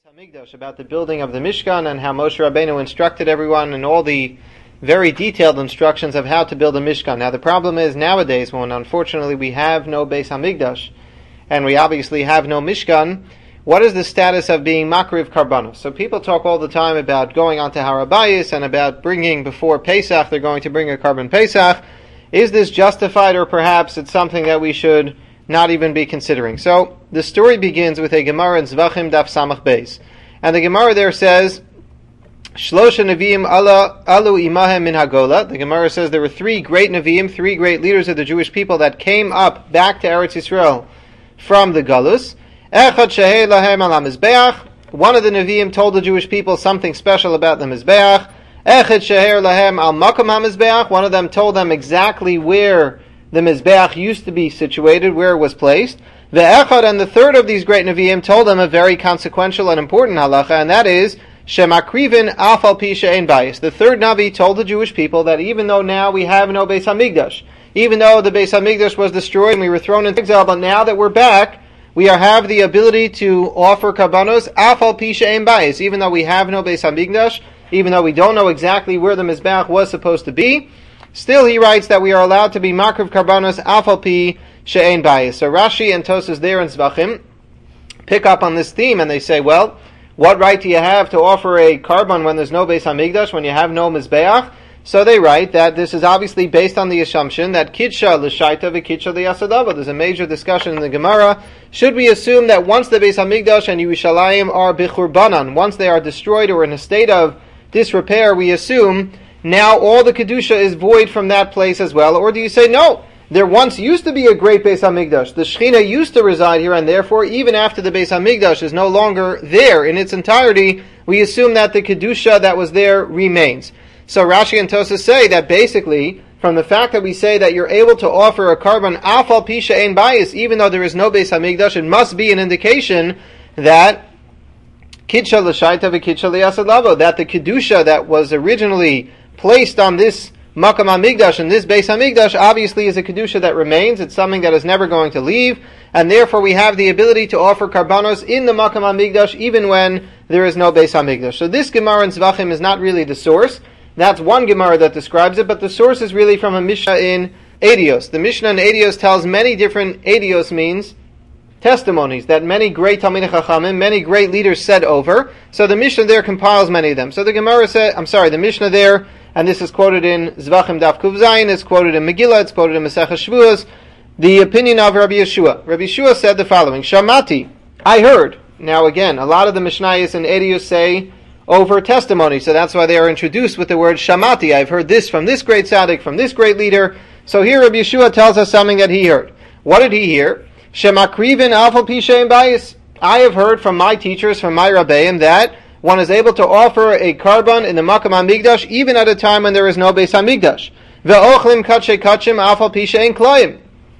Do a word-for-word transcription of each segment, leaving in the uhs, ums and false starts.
Hamikdash, about the building of the Mishkan and how Moshe Rabbeinu instructed everyone and all the very detailed instructions of how to build a Mishkan. Now the problem is nowadays when unfortunately we have no Beis Hamikdash and we obviously have no Mishkan, what is the status of being Makriv Karbanos? So people talk all the time about going onto Har HaBayis and about bringing before Pesach, they're going to bring a Karban Pesach. Is this justified, or perhaps it's something that we should not even be considering? So the story begins with a Gemara in Zvachim Daf Samach Beis, and the Gemara there says, Shlosha Nevi'im alu imahem min hagola. The Gemara says there were three great Nevi'im, three great leaders of the Jewish people that came up back to Eretz Yisrael from the Galus. Echad shehei lahem al HaMizbeach. One of the Nevi'im told the Jewish people something special about the Mizbeach. Echad sheher lahem al makom HaMizbeach. One of them told them exactly where the Mizbeach used to be situated, where it was placed. The Echad, and the third of these great Nevi'im, told them a very consequential and important halacha, and that is Shemakrivin afal pi she'ein bayis. The third Navi told the Jewish people that even though now we have no Beis Hamikdash, even though the Beis Hamikdash was destroyed and we were thrown into exile, but now that we're back, we are, have the ability to offer karbanos afal pi she'ein bayis. Even though we have no Beis Hamikdash, even though we don't know exactly where the Mizbeach was supposed to be, still he writes that we are allowed to be makriv karbanos afal pi she'ein bayis. So Rashi and Tosas there in Zvachim pick up on this theme and they say, well, what right do you have to offer a karban when there's no Beis Hamikdash, when you have no Mizbeach? So they write that this is obviously based on the assumption that Kitsha l'shaita v'kitsha l'yasadava. There's a major discussion in the Gemara. Should we assume that once the Beis Hamikdash and Yerushalayim are bichurbanan, once they are destroyed or in a state of disrepair, we assume now all the Kedusha is void from that place as well? Or do you say, no, there once used to be a great Beis Hamikdash. The Shechina used to reside here, and therefore even after the Beis Hamikdash is no longer there in its entirety, we assume that the Kedusha that was there remains. So Rashi and Tosas say that basically, from the fact that we say that you're able to offer a karban afal pi she'ein bayis, even though there is no Beis Hamikdash, it must be an indication that Kitsha l'shaita v'kitsha l'yasad lavo, that the Kedusha that was originally placed on this Makam HaMikdash and this Beis Hamikdash obviously is a Kedusha that remains. It's something that is never going to leave, and therefore we have the ability to offer karbanos in the Makam HaMikdash even when there is no Beis Hamikdash. So this Gemara in Zvachim is not really the source. That's one Gemara that describes it, but the source is really from a Mishnah in Edios. The Mishnah in Edios tells many different, Edios means testimonies, that many great Talmidei Chachamim, many great leaders said over. So the Mishnah there compiles many of them. So the Gemara said, I'm sorry, the Mishnah there, and this is quoted in Zvachim Daf Kuv Zayin, it's quoted in Megillah, it's quoted in Masechah Shavuos, the opinion of Rabbi Yeshua. Rabbi Yeshua said the following, Shamati, I heard. Now again, a lot of the Mishnayos in Edios say over testimony, so that's why they are introduced with the word Shamati. I've heard this from this great tzaddik, from this great leader. So here Rabbi Yeshua tells us something that he heard. What did he hear? Shemakrivin afal pi she'ein bayis. I have heard from my teachers, from my Rabbeim, that one is able to offer a karban in the Makam HaMikdash even at a time when there is no Beis Hamikdash. Ve'ochlim katshe katshim afal pi she'ein kloim.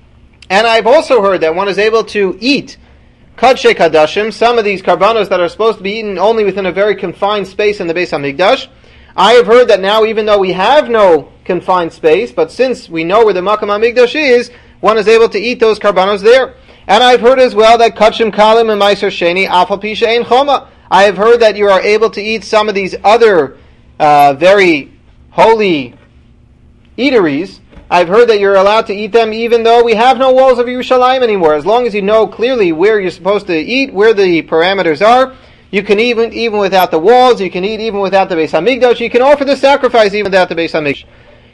And I've also heard that one is able to eat katshe kadashim, some of these karbanos that are supposed to be eaten only within a very confined space in the Beis Hamikdash. I have heard that now, even though we have no confined space, but since we know where the Makam HaMikdash is, one is able to eat those karbanos there. And I've heard as well that katshim kalim and meiser sheni afal pi she'ein choma. I have heard that you are able to eat some of these other uh, very holy eateries. I've heard that you're allowed to eat them even though we have no walls of Yerushalayim anymore. As long as you know clearly where you're supposed to eat, where the parameters are, you can even even without the walls, you can eat even without the Beis Hamikdash, you can offer the sacrifice even without the Beis Hamikdash.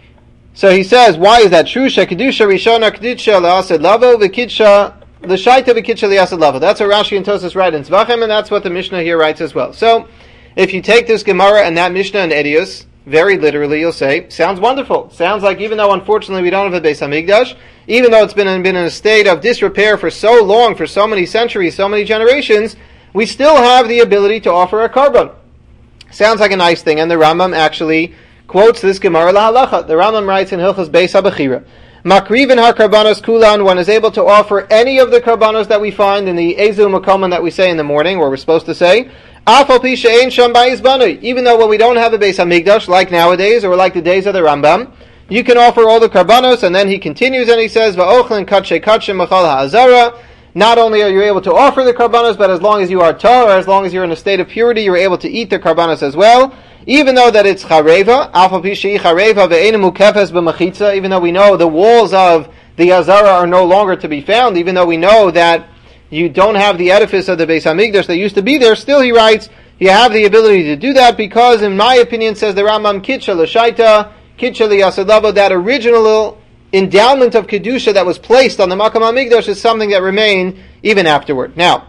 So he says, why is that true? Shekidusha rishona kedusha la'ased lavo v'kidsha l'shaita v'kidsha li'ased lavo. That's what Rashi and Tosas write in Zvachim, and that's what the Mishnah here writes as well. So if you take this Gemara and that Mishnah in Edios, very literally, you'll say, sounds wonderful. Sounds like even though unfortunately we don't have a Beis Hamikdash, even though it's been in, been in a state of disrepair for so long, for so many centuries, so many generations, we still have the ability to offer a karban. Sounds like a nice thing, and the Rambam actually quotes this Gemara lahalacha. The Rambam writes in Hilchos Beis HaBechira, Makrivin ha-karbanos kulan, one is able to offer any of the karbanos that we find in the Ezu Makoman that we say in the morning, or we're supposed to say, Afal pi she'ein sham bayis banu. Even though when we don't have a Beis Hamikdash, like nowadays, or like the days of the Rambam, you can offer all the karbanos, and then he continues and he says, Va'ochlin katshe katshe machal ha'azara, not only are you able to offer the karbanos, but as long as you are tahor, as long as you're in a state of purity, you're able to eat the karbanos as well. Even though that it's chareva, alpha pishi chareva ve'enemu kefes b'machitza, even though we know the walls of the Azara are no longer to be found, even though we know that you don't have the edifice of the Beis Hamikdash that used to be there, still he writes, you have the ability to do that because, in my opinion, says the Rambam, Kitcha l'shaita, Kitcha liyasadavo, that original endowment of Kedusha that was placed on the Makam HaMikdash is something that remained even afterward. Now,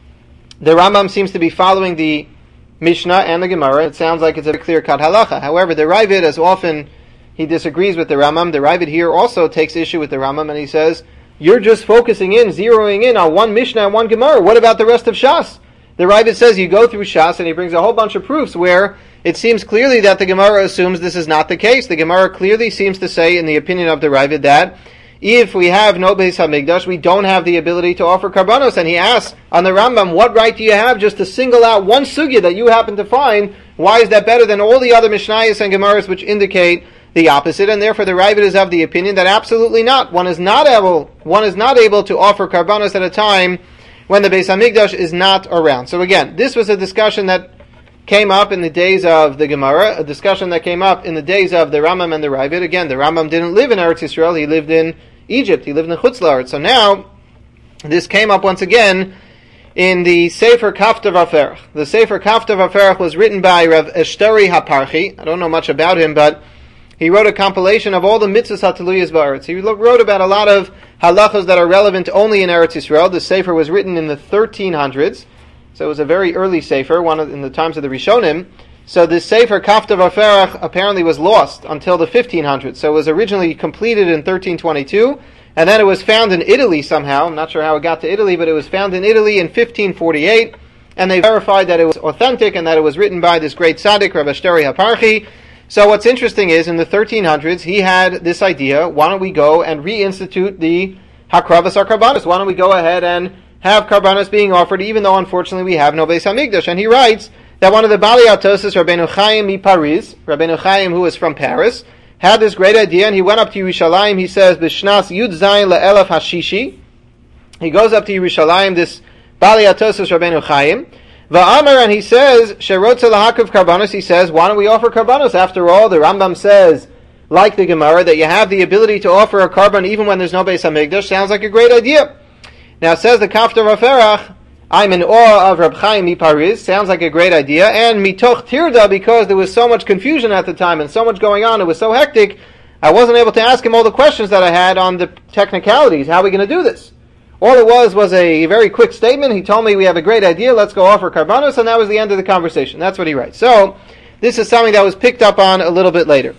the Rambam seems to be following the Mishnah and the Gemara. It sounds like it's a clear-cut halacha. However, the Ravid, as often he disagrees with the Rambam, the Ravid here also takes issue with the Rambam, and he says, you're just focusing in, zeroing in on one Mishnah and one Gemara. What about the rest of Shas? The Ravid says you go through Shas, and he brings a whole bunch of proofs where it seems clearly that the Gemara assumes this is not the case. The Gemara clearly seems to say, in the opinion of the Ravid, that if we have no Beis HaMikdash, we don't have the ability to offer karbanos. And he asks on the Rambam, what right do you have just to single out one sugya that you happen to find? Why is that better than all the other Mishnayos and Gemaras which indicate the opposite? And therefore the Ravid is of the opinion that absolutely not. One is not able, one is not able to offer karbanos at a time when the Beis HaMikdash is not around. So again, this was a discussion that came up in the days of the Gemara, a discussion that came up in the days of the Rambam and the Ravid. Again, the Rambam didn't live in Eretz Yisrael, he lived in Egypt, he lived in Chutz La'aretz. So now, this came up once again in the Sefer Kaftav Aferach. The Sefer Kaftav Aferach was written by Rav Eshteri HaParchi. I don't know much about him, but he wrote a compilation of all the mitzvahs hataluyas ba'aretz. He wrote about a lot of halachas that are relevant only in Eretz Yisrael. The Sefer was written in the thirteen hundreds. So it was a very early Sefer, one of, in the times of the Rishonim. So this Sefer, Kaftav Aferach, apparently was lost until the fifteen hundreds. So it was originally completed in thirteen twenty-two, and then it was found in Italy somehow. I'm not sure how it got to Italy, but it was found in Italy in fifteen forty-eight, and they verified that it was authentic and that it was written by this great tzaddik, Rav Eshteri HaParchi. So what's interesting is, in the thirteen hundreds, he had this idea, why don't we go and reinstitute the Hakravas HaKarbanos? Why don't we go ahead and have karbanos being offered, even though unfortunately we have no Beis HaMikdash. And he writes that one of the Bali Atosis, Rabbeinu Chaim mi Paris, Rabbeinu Chaim, who is from Paris, had this great idea, and he went up to Yerushalayim. He says, B'shnas Yud Zayin le'elaf hashishi. He goes up to Yerushalayim, this Bali Atosis, Rabbeinu Chaim, Va'amar, and he says, Sherotza lahakav karbanos, he says, why don't we offer karbanos? After all, the Rambam says, like the Gemara, that you have the ability to offer a karban even when there's no Beis HaMikdash. Sounds like a great idea. Now it says the Kaftav Aferach, I'm in awe of Reb Chaim mi Paris, sounds like a great idea, and mitoch tirda, because there was so much confusion at the time and so much going on, it was so hectic, I wasn't able to ask him all the questions that I had on the technicalities. How are we going to do this? All it was was a very quick statement. He told me we have a great idea, let's go offer karbanos, and that was the end of the conversation. That's what he writes. So, this is something that was picked up on a little bit later.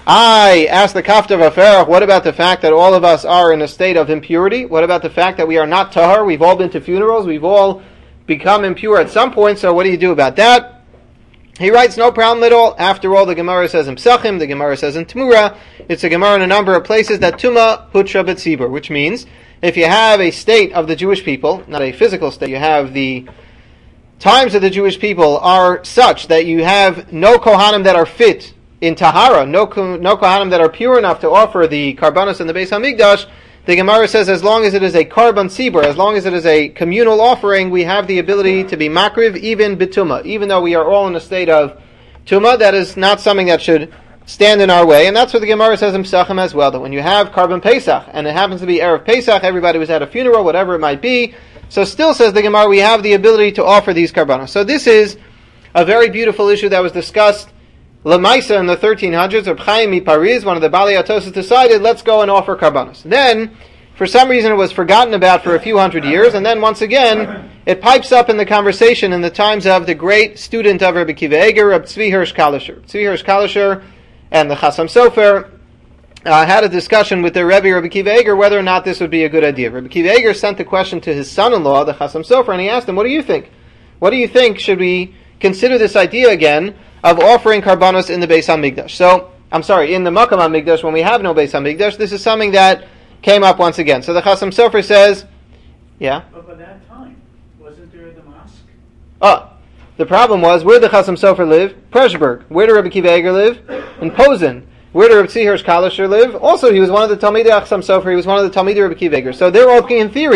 I asked the Kaftav Aferach, what about the fact that all of us are in a state of impurity? What about the fact that we are not tahar? We've all been to funerals. We've all become impure at some point. So what do you do about that? He writes, no problem at all. After all, the Gemara says in Psachim, the Gemara says in Tmura. It's a Gemara in a number of places that Tuma Putra B'tzibur, which means if you have a state of the Jewish people, not a physical state, you have the times of the Jewish people are such that you have no Kohanim that are fit in Tahara, no, no Kohanim that are pure enough to offer the Karbanos in the Beis HaMikdash, the Gemara says as long as it is a Karban Tzibur, as long as it is a communal offering, we have the ability to be Makriv, even Bituma. Even though we are all in a state of Tuma, that is not something that should stand in our way. And that's what the Gemara says in Pesachim as well, that when you have Karban Pesach, and it happens to be Erev Pesach, everybody was at a funeral, whatever it might be, so still says the Gemara, we have the ability to offer these Karbanos. So this is a very beautiful issue that was discussed Lamaisa in the thirteen hundreds, Reb Chaim mi Paris, one of the Bali Atosis, decided, let's go and offer karbanos. Then, for some reason, it was forgotten about for a few hundred years, and then once again, it pipes up in the conversation in the times of the great student of Rabbi Akiva Eiger, Reb Tzvi Hirsch Kalisher. Tzvi Hirsch Kalisher and the Chasam Sofer uh, had a discussion with their Rebbe, Rabbi Akiva Eiger, whether or not this would be a good idea. Rabbi Akiva Eiger sent the question to his son-in-law, the Chasam Sofer, and he asked him, what do you think? What do you think? Should we consider this idea again of offering karbanos in the Beis HaMikdash? So, I'm sorry, in the Makam HaMikdash, when we have no Beis HaMikdash, this is something that came up once again. So the Chasam Sofer says, yeah? But by that time, wasn't there the mosque? Oh, the problem was, where did the Chasam Sofer live? Preshberg. Where did Rabbi Akiva Eiger live? In Posen. Where did Rabbi Tzvi Kalisher live? Also, he was one of the Talmidei Chasam Sofer, he was one of the Talmidei Rabbi Akiva Eiger. So they're all, in theory,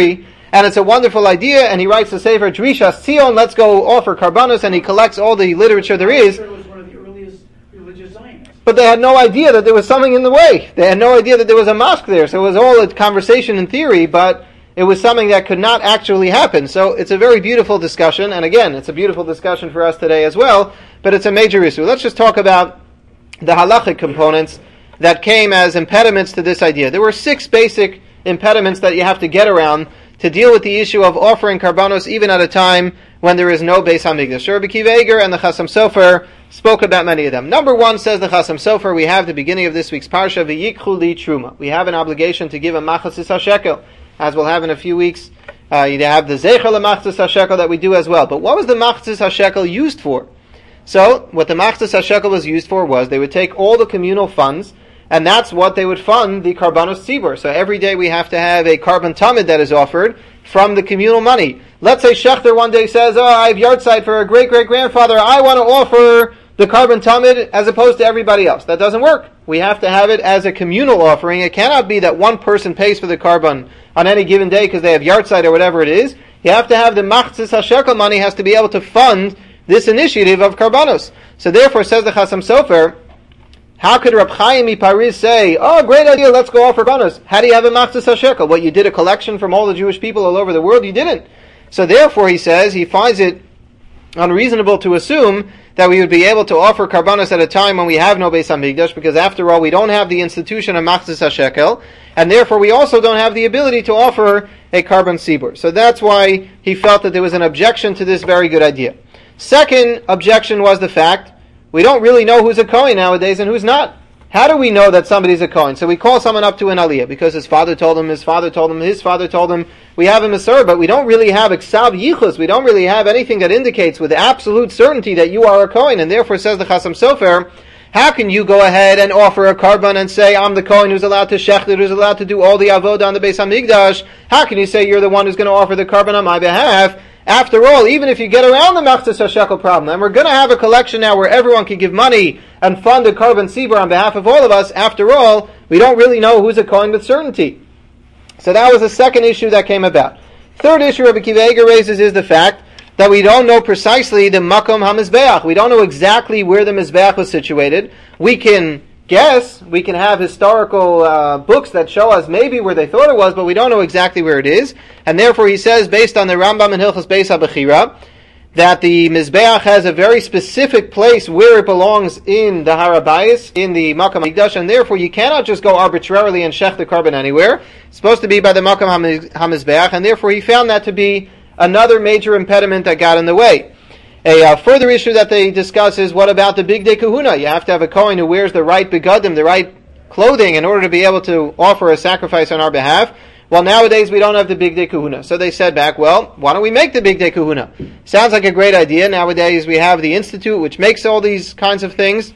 and it's a wonderful idea, and he writes the Sefer Drishas Tzion, let's go offer karbanos, and he collects all the literature there is. It was one of the earliest religious Zionists. But they had no idea that there was something in the way. They had no idea that there was a mosque there, so it was all a conversation in theory, but it was something that could not actually happen. So it's a very beautiful discussion, and again, it's a beautiful discussion for us today as well, but it's a major issue. Let's just talk about the halachic components that came as impediments to this idea. There were six basic impediments that you have to get around to deal with the issue of offering karbanos even at a time when there is no Beis HaMikdash. Rabbi Akiva Eiger and the Chasam Sofer spoke about many of them. Number one, says the Chasam Sofer, we have the beginning of this week's parsha, V'yikchu li truma. We have an obligation to give a machatzis hashekel, as we'll have in a few weeks. Uh, you have the zecher lemachtzis hashekel that we do as well. But what was the machatzis hashekel used for? So, what the machatzis hashekel was used for was they would take all the communal funds, and that's what they would fund the karbanos tzibur. So every day we have to have a karban tamid that is offered from the communal money. Let's say Shechter one day says, oh, I have yahrzeit for a great-great-grandfather, I want to offer the karban tamid as opposed to everybody else. That doesn't work. We have to have it as a communal offering. It cannot be that one person pays for the karban on any given day because they have yahrzeit or whatever it is. You have to have the machzis hashekel money has to be able to fund this initiative of karbanos. So therefore, says the Chasam Sofer, how could Reb Chaim Ipariz say, oh, great idea, let's go offer karbanos? How do you have a machzis hashekel? What, you did a collection from all the Jewish people all over the world? You didn't. So therefore, he says, he finds it unreasonable to assume that we would be able to offer karbanos at a time when we have no Beis HaMikdash, because after all, we don't have the institution of machzis hashekel, and therefore we also don't have the ability to offer a karban tzibur. So that's why he felt that there was an objection to this very good idea. Second objection was the fact we don't really know who's a Kohen nowadays and who's not. How do we know that somebody's a Kohen? So we call someone up to an aliyah because his father told him, his father told him, his father told him. We have a Masorah, but we don't really have Iksav Yichus. We don't really have anything that indicates with absolute certainty that you are a Kohen. And therefore, says the Chasam Sofer, how can you go ahead and offer a karban and say, I'm the Kohen who's allowed to shechter, who's allowed to do all the avodah on the Beis HaMikdash? How can you say you're the one who's going to offer the karban on my behalf? After all, even if you get around the machzis hashekel problem, and we're going to have a collection now where everyone can give money and fund a karban tzibur on behalf of all of us, after all, we don't really know who's a Kohen with certainty. So that was the second issue that came about. Third issue Rabbi Akiva Eiger raises is the fact that we don't know precisely the makom hamizbeach. We don't know exactly where the mizbeach was situated. We can guess, we can have historical uh, books that show us maybe where they thought it was, but we don't know exactly where it is. And therefore he says, based on the Rambam in Hilchos Beis HaBechira, that the Mizbeach has a very specific place where it belongs in the Har HaBayis, in the Makam HaMikdash, and therefore you cannot just go arbitrarily and shech the karban anywhere. It's supposed to be by the Makam HaMizbeach, and therefore he found that to be another major impediment that got in the way. A uh, further issue that they discuss is, what about the Bigdei Kahuna? You have to have a Kohen who wears the right begadim, the right clothing, in order to be able to offer a sacrifice on our behalf. Well, nowadays we don't have the Bigdei Kahuna. So they said back, well, why don't we make the Bigdei Kahuna? Sounds like a great idea. Nowadays we have the Institute, which makes all these kinds of things.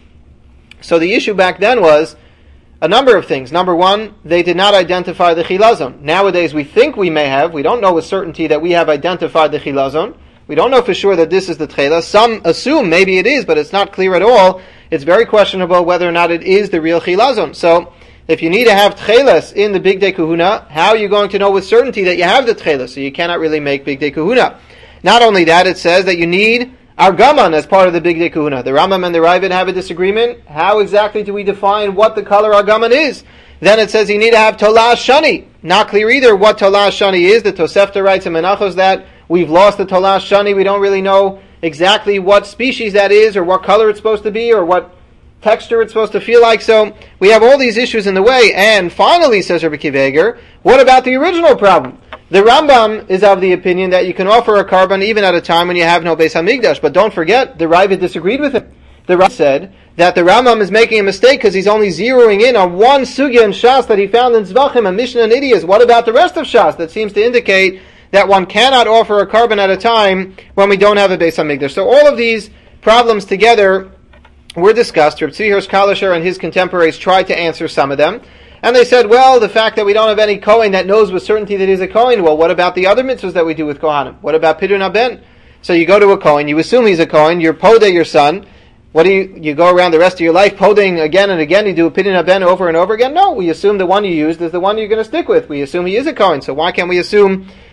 So the issue back then was a number of things. Number one, they did not identify the Chilazon. Nowadays we think we may have. We don't know with certainty that we have identified the Chilazon. We don't know for sure that this is the Tchela. Some assume maybe it is, but it's not clear at all. It's very questionable whether or not it is the real Chilazon. So, if you need to have Tchelas in the Bigdei Kahuna, how are you going to know with certainty that you have the Tchela? So you cannot really make Bigdei Kahuna. Not only that, it says that you need Argaman as part of the Bigdei Kahuna. The Rambam and the Ravid have a disagreement. How exactly do we define what the color Argaman is? Then it says you need to have Tolah Shani. Not clear either what Tolah Shani is. The Tosefta writes in Menachos that we've lost the Tolah Shani. We don't really know exactly what species that is, or what color it's supposed to be, or what texture it's supposed to feel like. So we have all these issues in the way. And finally, says Rabbi Akiva Eiger, what about the original problem? The Rambam is of the opinion that you can offer a karban even at a time when you have no Beis HaMikdash. But don't forget, the Ravid disagreed with him. The Rambam said that the Rambam is making a mistake because he's only zeroing in on one sugya in Shas that he found in Zvachim, a Mishnah and Idiyas. What about the rest of Shas? That seems to indicate that one cannot offer a karban at a time when we don't have a Beis HaMikdash. So all of these problems together were discussed. Reb Tzvi Hirsch Kalisher and his contemporaries tried to answer some of them. And they said, well, the fact that we don't have any Kohen that knows with certainty that he's a Kohen, well, what about the other mitzvahs that we do with Kohanim? What about Pidyon Haben? So you go to a Kohen, you assume he's a Kohen, you're Podeh your son. What do you, you go around the rest of your life Poding again and again, you do a Pidyon Haben over and over again? No, we assume the one you used is the one you're going to stick with. We assume he is a Kohen, so why can't we assume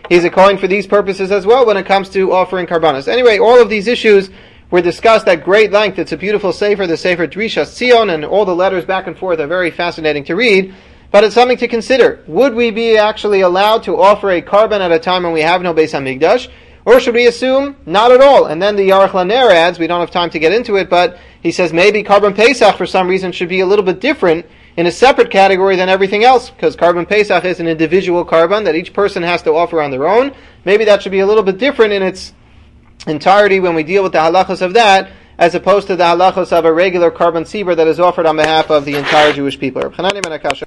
he's a Kohen for these purposes as well when it comes to offering karbanos. Anyway, all of these issues were discussed at great length. It's a beautiful sefer, the sefer Drishas Tzion, and all the letters back and forth are very fascinating to read. But it's something to consider. Would we be actually allowed to offer a karban at a time when we have no Beis HaMikdash? Or should we assume not at all? And then the Aruch LaNer adds, we don't have time to get into it, but he says maybe Karban Pesach for some reason should be a little bit different in a separate category than everything else, because Karban Pesach is an individual karban that each person has to offer on their own. Maybe that should be a little bit different in its entirety when we deal with the halachos of that, as opposed to the halachos of a regular karban tzibur that is offered on behalf of the entire Jewish people.